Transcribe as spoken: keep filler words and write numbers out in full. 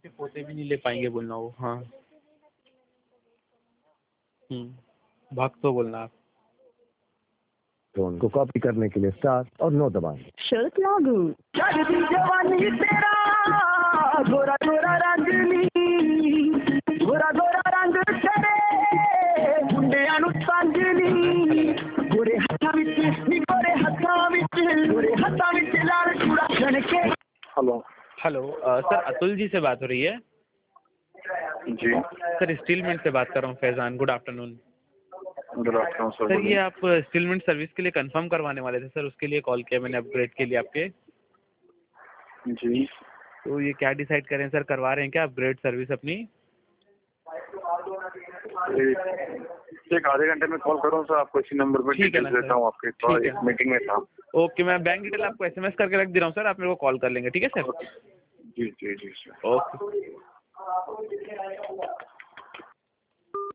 उसके पोते भी नहीं ले पाएंगे बोलना वो। हाँ हम्म भाग तो बोलना आप। टोन को कॉपी करने के लिए स्टार और नो दबाएं। शर्त लागू जवानी तेरा गोरा गोरा रंग नी गोरा गोरा रंग तेरे मुंडियां नु संग नी गोरे हत्थां विच नी गोरे हत्थां विच गोरे हत्थां विच लाल चूड़ा छण के। Hello hello sir Atul ji से बात हो रही है? जी सर स्टीलमेंट से बात कर रहा हूँ Faizan. Good afternoon good afternoon sir. Sir ये आप स्टीलमेंट सर्विस के लिए कंफर्म करवाने वाले थे सर, उसके लिए कॉल किया मैंने अपग्रेड के लिए आपके। जी तो ये क्या डिसाइड करें सर, करवा रहे हैं क्या अपग्रेड सर्विस अपनी? एक आधे घंटे में कॉल करूँ सर आपको इसी नंबर पर? ठीक है ना डिटेल्स देता हूँ आपके। थोड़ा ठीक एक है मीटिंग में था। ओके, मैं बैंक डिटेल आपको एसएमएस करके रख दे रहा हूँ सर, आप मेरे को कॉल कर लेंगे, ठीक है सर? जी जी जी सर। ओके।